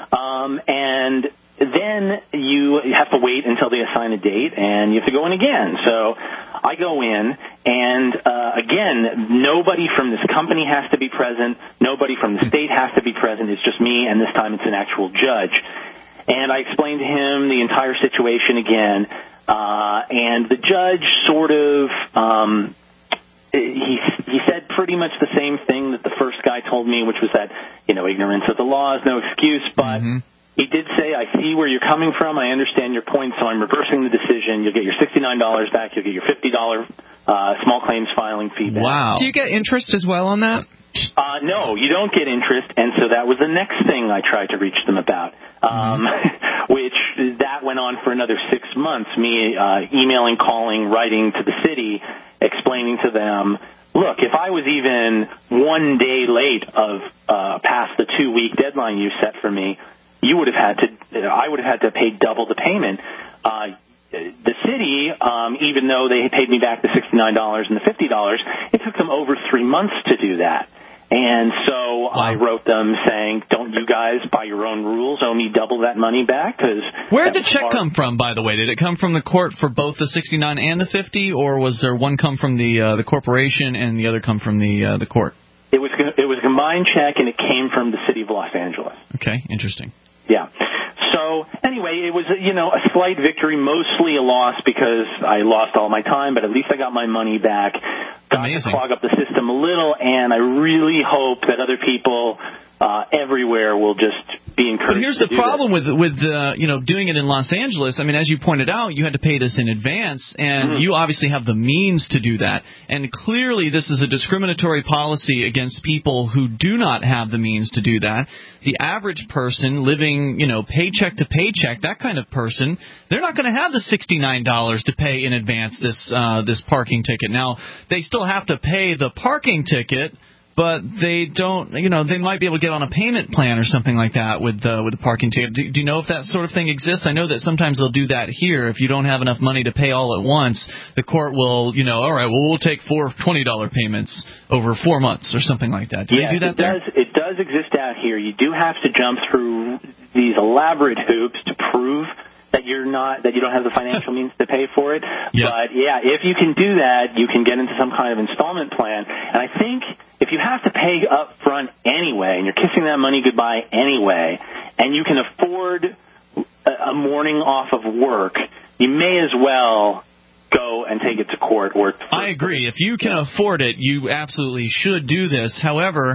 J: And then you have to wait until they assign a date, and you have to go in again. So I go in, and again, nobody from this company has to be present. Nobody from the state has to be present. It's just me, and this time it's an actual judge. And I explained to him the entire situation again, and the judge sort of he said pretty much the same thing that the first guy told me, which was that, ignorance of the law is no excuse, but he did say, "I see where you're coming from. I understand your point, so I'm reversing the decision. You'll get your $69 back. You'll get your $50 small claims filing fee back."
B: Wow. Do you get interest as well on that?
J: No, you don't get interest, and so that was the next thing I tried to reach them about, which that went on for another 6 months, me emailing, calling, writing to the city, explaining to them, look, if I was even 1 day late of past the 2-week deadline you set for me, I would have had to pay double the payment. The city, even though they paid me back the $69 and the $50, it took them over 3 months to do that. And so I wrote them saying, don't you guys, by your own rules, owe me double that money back?
A: Where did the check come from, by the way? Did it come from the court for both the 69 and the 50, or was there one come from the corporation and the other come from the court?
J: It was a combined check, and it came from the city of Los Angeles.
A: Okay, interesting.
J: Yeah. So anyway, it was a slight victory, mostly a loss because I lost all my time, but at least I got my money back. Got to clog up the system a little, and I really hope that other people everywhere will just be encouraged.
A: But here's the problem with doing it in Los Angeles. I mean, as you pointed out, you had to pay this in advance, and you obviously have the means to do that. And clearly, this is a discriminatory policy against people who do not have the means to do that. The average person living, paycheck to paycheck, that kind of person, they're not going to have the $69 to pay in advance this parking ticket. Now, they still have to pay the parking ticket, but they don't, they might be able to get on a payment plan or something like that with the parking ticket. Do you know if that sort of thing exists? I know that sometimes they'll do that here. If you don't have enough money to pay all at once, the court will, all right, well, we'll take 4 $20 payments over 4 months or something like that. Do they do that there?
J: It does exist out here. You do have to jump through these elaborate hoops to prove that you don't have the financial means to pay for it. Yep. But yeah, if you can do that, you can get into some kind of installment plan. And I think if you have to pay up front anyway, and you're kissing that money goodbye anyway, and you can afford a morning off of work, you may as well go and take it to court. I
A: agree. If you can afford it, you absolutely should do this. However,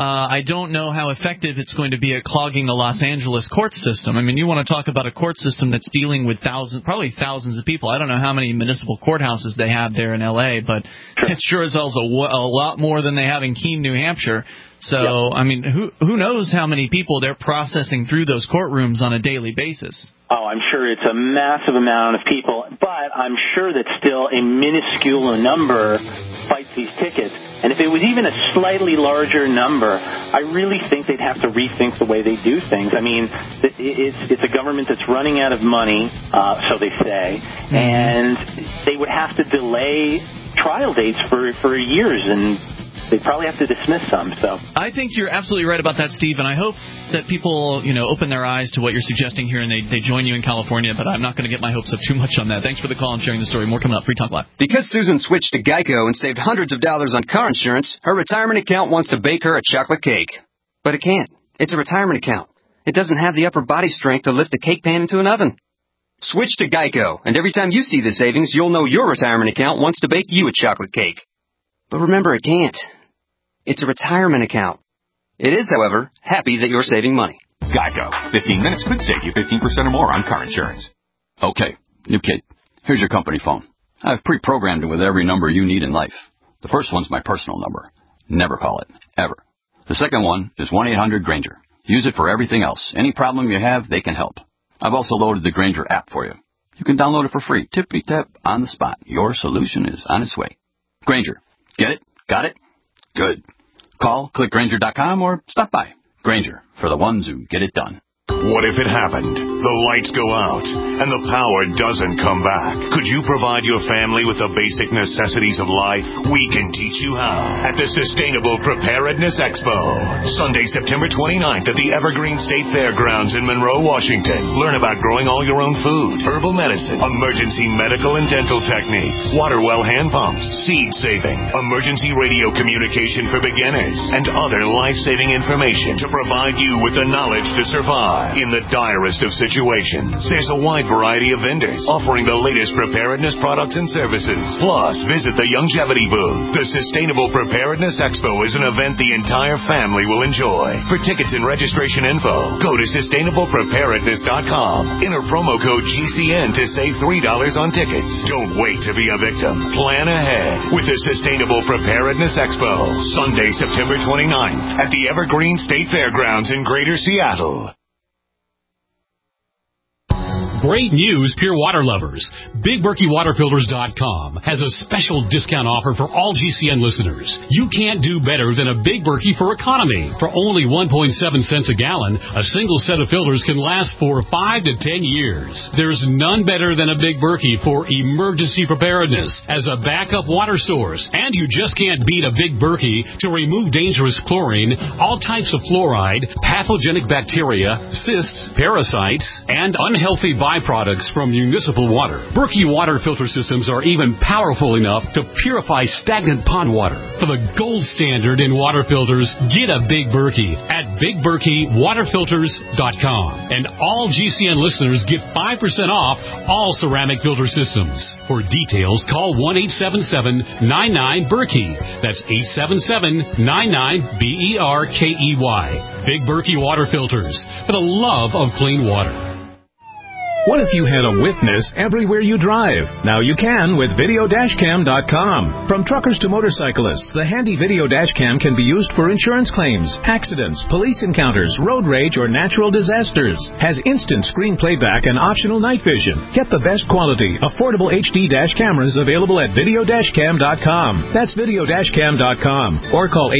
A: I don't know how effective it's going to be at clogging the Los Angeles court system. I mean, you want to talk about a court system that's dealing with probably thousands of people. I don't know how many municipal courthouses they have there in L.A., but it sure is also a lot more than they have in Keene, New Hampshire. So, I mean, who knows how many people they're processing through those courtrooms on a daily basis.
J: Oh, I'm sure it's a massive amount of people, but I'm sure that still a minuscule number fights these tickets. And if it was even a slightly larger number, I really think they'd have to rethink the way they do things. I mean, it's a government that's running out of money, so they say, and they would have to delay trial dates for years, and they probably have to dismiss some. So
A: I think you're absolutely right about that, Steve, and I hope that people, open their eyes to what you're suggesting here and they join you in California, but I'm not going to get my hopes up too much on that. Thanks for the call and sharing the story. More coming up. Free Talk Live.
O: Because Susan switched to Geico and saved hundreds of dollars on car insurance, her retirement account wants to bake her a chocolate cake. But it can't. It's a retirement account. It doesn't have the upper body strength to lift a cake pan into an oven. Switch to Geico, and every time you see the savings, you'll know your retirement account wants to bake you a chocolate cake. But remember, it can't. It's a retirement account. It is, however, happy that you're saving money.
E: Geico. 15 minutes could save you 15% or more on car insurance.
P: Okay, new kid. Here's your company phone. I've pre-programmed it with every number you need in life. The first one's my personal number. Never call it. Ever. The second one is 1-800-GRANGER. Use it for everything else. Any problem you have, they can help. I've also loaded the Grainger app for you. You can download it for free. Tippy-tap, on the spot. Your solution is on its way. Grainger. Get it? Got it? Good. Call, click Grainger.com, or stop by. Grainger, for the ones who get it done.
G: What if it happened? The lights go out and the power doesn't come back. Could you provide your family with the basic necessities of life? We can teach you how at the Sustainable Preparedness Expo. Sunday, September 29th at the Evergreen State Fairgrounds in Monroe, Washington. Learn about growing all your own food, herbal medicine, emergency medical and dental techniques, water well hand pumps, seed saving, emergency radio communication for beginners, and other life-saving information to provide you with the knowledge to survive in the direst of situations. There's a wide variety of vendors offering the latest preparedness products and services. Plus, visit the Longevity booth. The Sustainable Preparedness Expo is an event the entire family will enjoy. For tickets and registration info, go to sustainablepreparedness.com. Enter promo code GCN to save $3 on tickets. Don't wait to be a victim. Plan ahead with the Sustainable Preparedness Expo. Sunday, September 29th at the Evergreen State Fairgrounds in Greater Seattle.
Q: Great news, pure water lovers. BigBerkeyWaterFilters.com has a special discount offer for all GCN listeners. You can't do better than a Big Berkey for economy. For only 1.7 cents a gallon, a single set of filters can last for 5 to 10 years. There's none better than a Big Berkey for emergency preparedness as a backup water source. And you just can't beat a Big Berkey to remove dangerous chlorine, all types of fluoride, pathogenic bacteria, cysts, parasites, and unhealthy byproducts from municipal water. Berkey water filter systems are even powerful enough to purify stagnant pond water. For the gold standard in water filters, get a Big Berkey at BigBerkeyWaterFilters.com. And all GCN listeners get 5% off all ceramic filter systems. For details, call 1-877-99-BERKEY. That's 877-99-BERKEY. Big Berkey Water Filters, for the love of clean water.
R: What if you had a witness everywhere you drive? Now you can with Videodashcam.com. From truckers to motorcyclists, the handy video dashcam can be used for insurance claims, accidents, police encounters, road rage, or natural disasters. Has instant screen playback and optional night vision. Get the best quality, affordable HD dash cameras available at Videodashcam.com. That's Videodashcam.com. Or call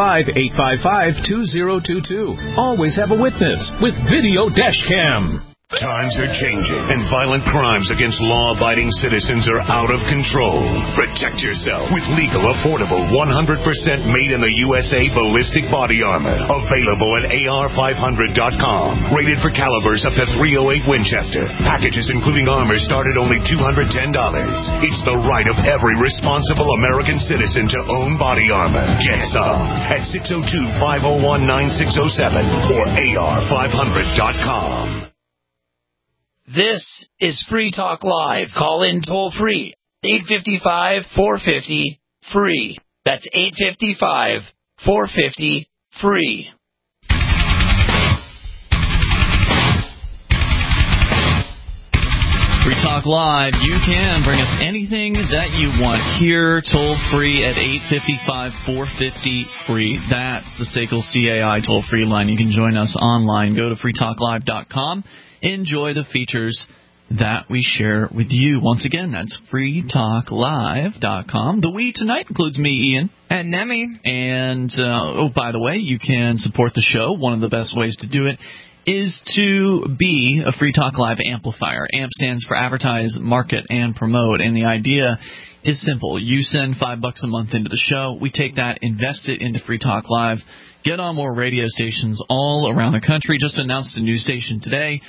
R: 855-855-2022. Always have a witness with Video Dashcam.
G: Times are changing, and violent crimes against law-abiding citizens are out of control. Protect yourself with legal, affordable, 100% made in the USA ballistic body armor. Available at AR500.com. Rated for calibers up to .308 Winchester. Packages including armor start at only $210. It's the right of every responsible American citizen to own body armor. Get some at 602-501-9607 or AR500.com.
C: This is Free Talk Live. Call in toll free. 855-450-FREE. That's 855-450-FREE.
A: Free Talk Live. You can bring up anything that you want here, toll free at 855-450-FREE. That's the SACL CAI toll free line. You can join us online. Go to freetalklive.com. Enjoy the features that we share with you. Once again, that's freetalklive.com. The we tonight includes me, Ian.
B: And Nemi.
A: And, by the way, you can support the show. One of the best ways to do it is to be a Free Talk Live amplifier. AMP stands for Advertise, Market, and Promote. And the idea is simple. You send $5 a month into the show. We take that, invest it into Free Talk Live, get on more radio stations all around the country. Just announced a new station today.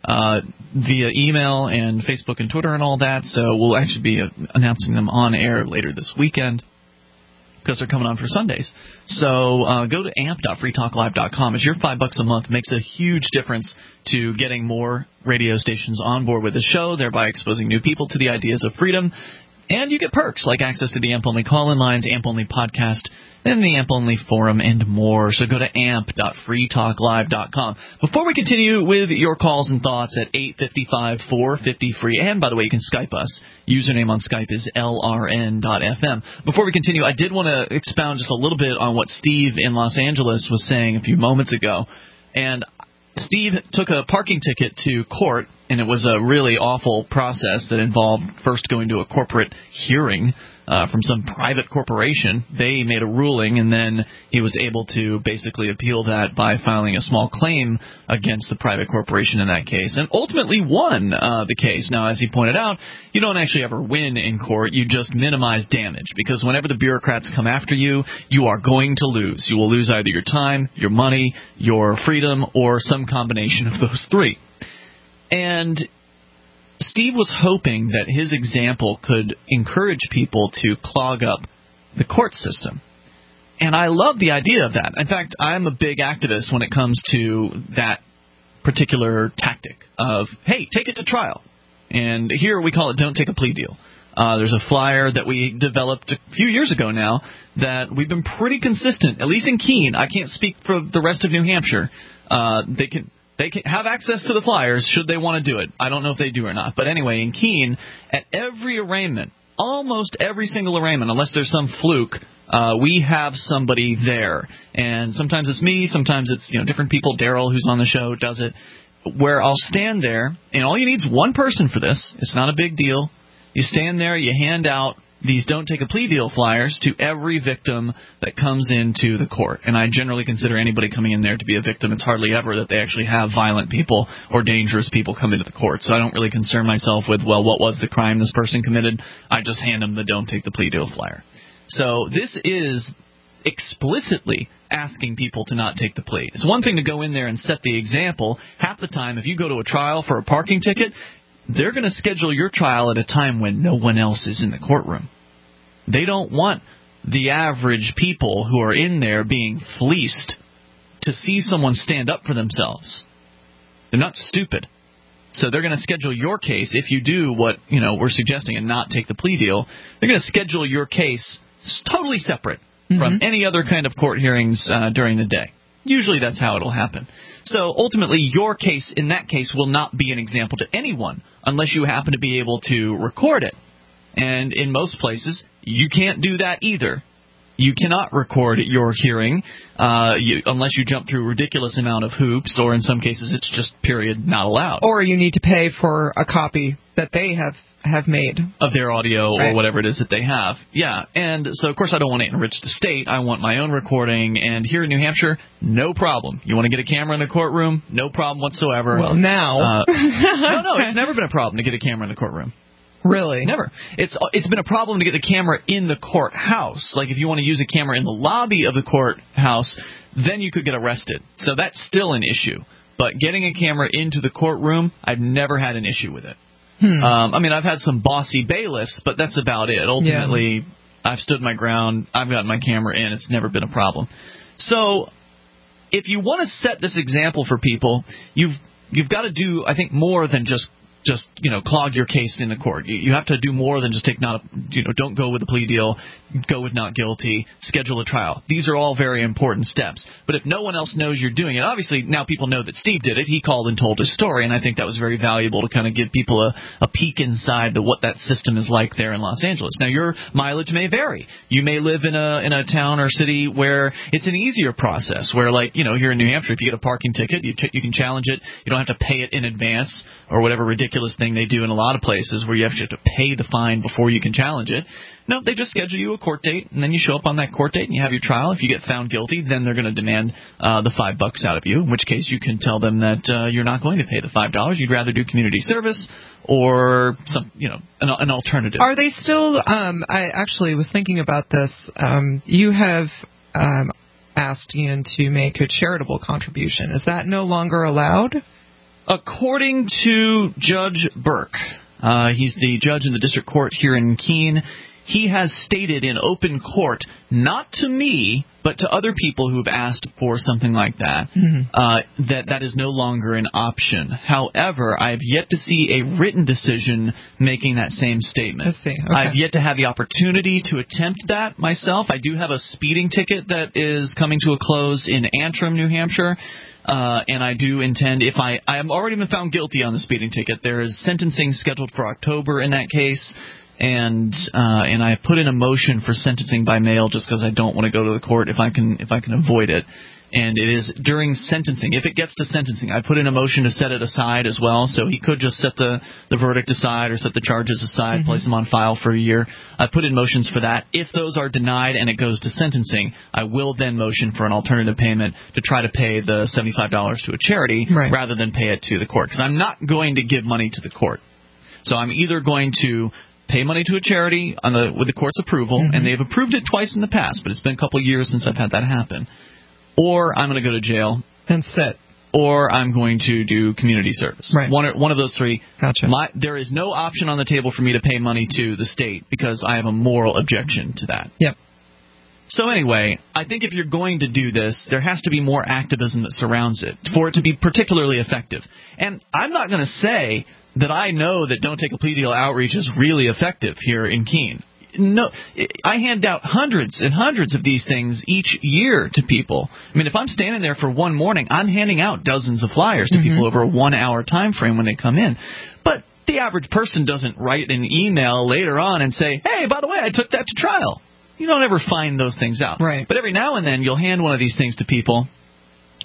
A: Via email and Facebook and Twitter and all that, so we'll actually be announcing them on air later this weekend because they're coming on for Sundays. So go to amp.freetalklive.com. As your $5 a month makes a huge difference to getting more radio stations on board with the show, thereby exposing new people to the ideas of freedom. And you get perks like access to the AMP-only call-in lines, AMP-only podcast, and the AMP-only forum, and more. So go to amp.freetalklive.com. Before we continue with your calls and thoughts at 855-450-FREE, and by the way, you can Skype us. Username on Skype is LRN.FM. Before we continue, I did want to expound just a little bit on what Steve in Los Angeles was saying a few moments ago. And Steve took a parking ticket to court, and it was a really awful process that involved first going to a corporate hearing from some private corporation. They made a ruling, and then he was able to basically appeal that by filing a small claim against the private corporation in that case, and ultimately won the case. Now, as he pointed out, you don't actually ever win in court. You just minimize damage, because whenever the bureaucrats come after you, you are going to lose. You will lose either your time, your money, your freedom, or some combination of those three. And Steve was hoping that his example could encourage people to clog up the court system. And I love the idea of that. In fact, I'm a big activist when it comes to that particular tactic of, hey, take it to trial. And here we call it don't take a plea deal. There's a flyer that we developed a few years ago now that we've been pretty consistent, at least in Keene. I can't speak for the rest of New Hampshire. They can have access to the flyers should they want to do it. I don't know if they do or not. But anyway, in Keene, at every arraignment, almost every single arraignment, unless there's some fluke, we have somebody there. And sometimes it's me, sometimes it's different people. Daryl, who's on the show, does it. where I'll stand there, and all you need is one person for this. It's not a big deal. You stand there, you hand out these Don't Take a Plea Deal flyers to every victim that comes into the court. And I generally consider anybody coming in there to be a victim. It's hardly ever that they actually have violent people or dangerous people come into the court. So I don't really concern myself with, well, what was the crime this person committed? I just hand them the Don't Take the Plea Deal flyer. So this is explicitly asking people to not take the plea. It's one thing to go in there and set the example. Half the time, if you go to a trial for a parking ticket, they're going to schedule your trial at a time when no one else is in the courtroom. They don't want the average people who are in there being fleeced to see someone stand up for themselves. They're not stupid. So they're going to schedule your case, if you do what we're suggesting and not take the plea deal, they're going to schedule your case totally separate from any other kind of court hearings during the day. Usually that's how it'll happen. So ultimately, your case in that case will not be an example to anyone unless you happen to be able to record it. And in most places, you can't do that either. You cannot record your hearing unless you jump through a ridiculous amount of hoops, or in some cases it's just, period, not allowed.
B: Or you need to pay for a copy that they have made
A: of their audio or whatever it is that they have. Yeah, and so, of course, I don't want to enrich the state. I want my own recording, and here in New Hampshire, no problem. You want to get a camera in the courtroom? No problem whatsoever.
B: Well, now.
A: No, it's never been a problem to get a camera in the courtroom.
B: Really?
A: Never. It's been a problem to get the camera in the courthouse. Like, if you want to use a camera in the lobby of the courthouse, then you could get arrested. So that's still an issue. But getting a camera into the courtroom, I've never had an issue with it. I mean, I've had some bossy bailiffs, but that's about it. Ultimately, I've stood my ground. I've got my camera in. It's never been a problem. So if you want to set this example for people, you've got to do, I think, more than just clog your case in the court. You have to do more than just don't go with a plea deal, go with not guilty, schedule a trial. These are all very important steps. But if no one else knows you're doing it, obviously now people know that Steve did it. He called and told his story, and I think that was very valuable to kind of give people a peek inside to what that system is like there in Los Angeles. Now, your mileage may vary. You may live in a town or city where it's an easier process, where, here in New Hampshire, if you get a parking ticket, you can challenge it. You don't have to pay it in advance or whatever ridiculous thing they do in a lot of places where you have to pay the fine before you can challenge it. No, they just schedule you a court date, and then you show up on that court date and you have your trial. If you get found guilty, then they're going to demand the $5 out of you, in which case you can tell them that you're not going to pay the $5. You'd rather do community service or an alternative.
B: Are they still? I actually was thinking about this. You have asked Ian to make a charitable contribution. Is that no longer allowed?
A: According to Judge Burke, he's the judge in the district court here in Keene, he has stated in open court, not to me, but to other people who have asked for something like that, that is no longer an option. However, I've yet to see a written decision making that same statement.
B: Let's see. Okay.
A: I've yet to have the opportunity to attempt that myself. I do have a speeding ticket that is coming to a close in Antrim, New Hampshire. And I do intend, if I am already been found guilty on the speeding ticket, there is sentencing scheduled for October in that case, and I put in a motion for sentencing by mail just because I don't want to go to the court if I can avoid it. And it is during sentencing. If it gets to sentencing, I put in a motion to set it aside as well. So he could just set the verdict aside or set the charges aside, place them on file for a year. I put in motions for that. If those are denied and it goes to sentencing, I will then motion for an alternative payment to try to pay the $75 to a charity rather than pay it to the court. Because I'm not going to give money to the court. So I'm either going to pay money to a charity with the court's approval, and they've approved it twice in the past, but it's been a couple of years since I've had that happen. Or I'm going to go to jail.
B: And sit.
A: Or I'm going to do community service.
B: Right.
A: One of those three.
B: Gotcha.
A: There is no option on the table for me to pay money to the state because I have a moral objection to that.
B: Yep.
A: So anyway, I think if you're going to do this, there has to be more activism that surrounds it for it to be particularly effective. And I'm not going to say that I know that Don't Take a Plea Deal outreach is really effective here in Keene. No, I hand out hundreds and hundreds of these things each year to people. I mean, if I'm standing there for one morning, I'm handing out dozens of flyers to people over a 1 hour time frame when they come in. But the average person doesn't write an email later on and say, hey, by the way, I took that to trial. You don't ever find those things out.
B: Right.
A: But every now and then you'll hand one of these things to people,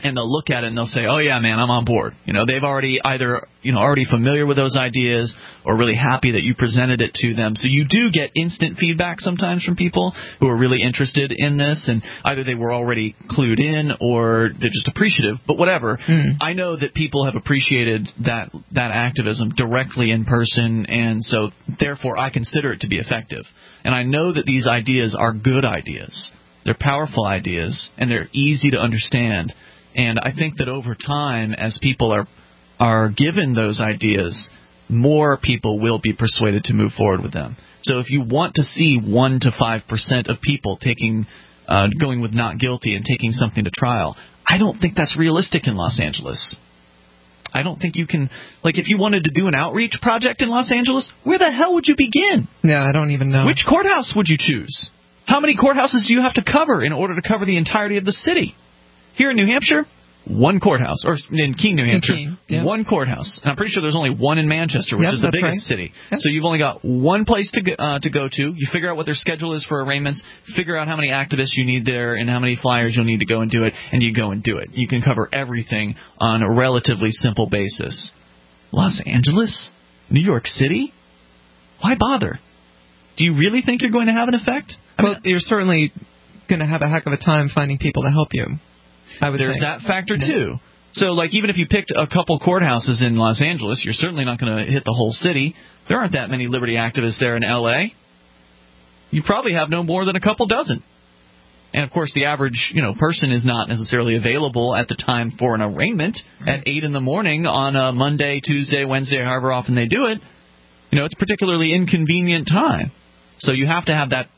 A: and they'll look at it and they'll say, oh, yeah, man, I'm on board. They've already either, already familiar with those ideas or really happy that you presented it to them. So you do get instant feedback sometimes from people who are really interested in this, and either they were already clued in or they're just appreciative. But whatever, I know that people have appreciated that activism directly in person, and so therefore I consider it to be effective. And I know that these ideas are good ideas. They're powerful ideas, and they're easy to understand. And I think that over time, as people are given those ideas, more people will be persuaded to move forward with them. So if you want to see 1 to 5% of people going with not guilty and taking something to trial, I don't think that's realistic in Los Angeles. I don't think you can, if you wanted to do an outreach project in Los Angeles, where the hell would you begin?
B: Yeah, I don't even know.
A: Which courthouse would you choose? How many courthouses do you have to cover in order to cover the entirety of the city? Here in New Hampshire, one courthouse, or in Keene, New Hampshire, one courthouse. And I'm pretty sure there's only one in Manchester, which is the biggest city. Yep. So you've only got one place to go to. You figure out what their schedule is for arraignments, figure out how many activists you need there and how many flyers you'll need to go and do it, and you go and do it. You can cover everything on a relatively simple basis. Los Angeles? New York City? Why bother? Do you really think you're going to have an effect?
B: Well, you're certainly going to have a heck of a time finding people to help you.
A: There's that factor, too. So, even if you picked a couple courthouses in Los Angeles, you're certainly not going to hit the whole city. There aren't that many liberty activists there in L.A. You probably have no more than a couple dozen. And, of course, the average, person is not necessarily available at the time for an arraignment at 8 in the morning on a Monday, Tuesday, Wednesday, however often they do it. It's a particularly inconvenient time. So you have to have that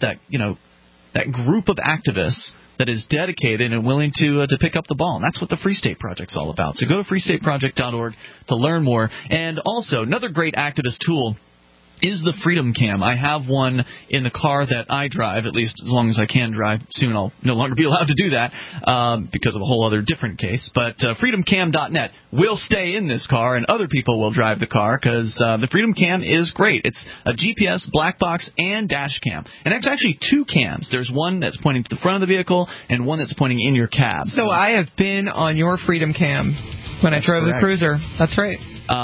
A: group of activists that is dedicated and willing to pick up the ball. And that's what the Free State Project's all about. So go to freestateproject.org to learn more. And also, another great activist tool is the Freedom Cam. I have one in the car that I drive, at least as long as I can drive. Soon I'll no longer be allowed to do that because of a whole other different case. But freedomcam.net will stay in this car, and other people will drive the car because the Freedom Cam is great. It's a GPS, black box, and dash cam. And it's actually two cams. There's one that's pointing to the front of the vehicle and one that's pointing in your cab.
B: So I have been on your Freedom Cam when I drove the Cruiser. That's right.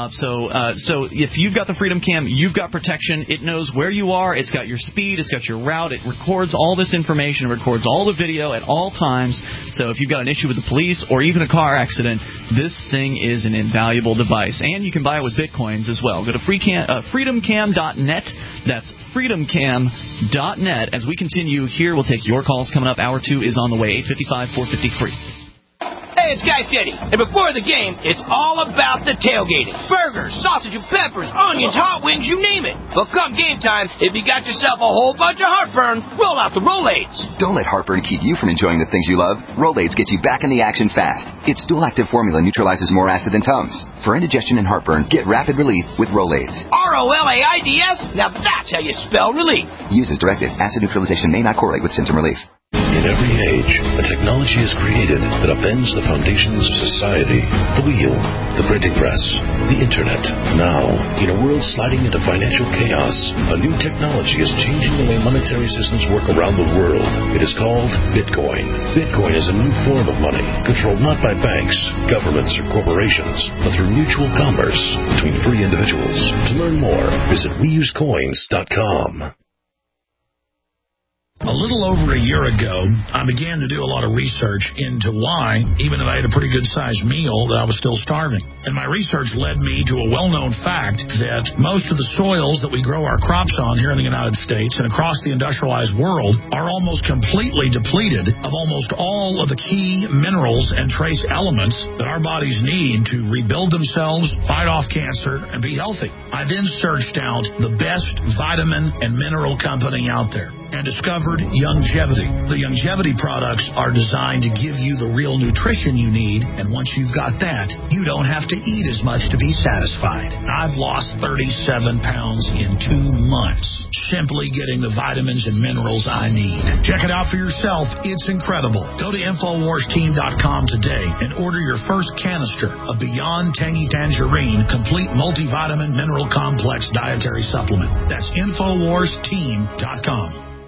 A: So if you've got the Freedom Cam, you've got protection. It knows where you are. It's got your speed. It's got your route. It records all this information. It records all the video at all times. So if you've got an issue with the police or even a car accident, this thing is an invaluable device. And you can buy it with Bitcoins as well. Go to freedomcam.net. That's freedomcam.net. As we continue here, we'll take your calls coming up. Hour 2 is on the way, 855-450-FREE.
C: Hey, it's Guy Fieri, and before the game, it's all about the tailgating. Burgers, sausage and peppers, onions, hot wings, you name it. But come game time, if you got yourself a whole bunch of heartburn, roll out the Rolaids.
D: Don't let heartburn keep you from enjoying the things you love. Rolaids gets you back in the action fast. Its dual-active formula neutralizes more acid than Tums. For indigestion and heartburn, get rapid relief with Rolaids.
C: Rolaids? Now that's how you spell relief.
D: Use as directed. Acid neutralization may not correlate with symptom relief.
S: In every age, a technology is created that upends the foundations of society. The wheel, the printing press, the internet. Now, in a world sliding into financial chaos, a new technology is changing the way monetary systems work around the world. It is called Bitcoin. Bitcoin is a new form of money, controlled not by banks, governments, or corporations, but through mutual commerce between free individuals. To learn more, visit weusecoins.com.
T: A little over a year ago, I began to do a lot of research into why, even if I had a pretty good-sized meal, that I was still starving. And my research led me to a well-known fact that most of the soils that we grow our crops on here in the United States and across the industrialized world are almost completely depleted of almost all of the key minerals and trace elements that our bodies need to rebuild themselves, fight off cancer, and be healthy. I then searched out the best vitamin and mineral company out there and discovered Youngevity. The Youngevity products are designed to give you the real nutrition you need, and once you've got that, you don't have to eat as much to be satisfied. I've lost 37 pounds in 2 months, simply getting the vitamins and minerals I need. Check it out for yourself. It's incredible. Go to InfoWarsTeam.com today and order your first canister of Beyond Tangy Tangerine Complete Multivitamin Mineral Complex Dietary Supplement. That's InfoWarsTeam.com.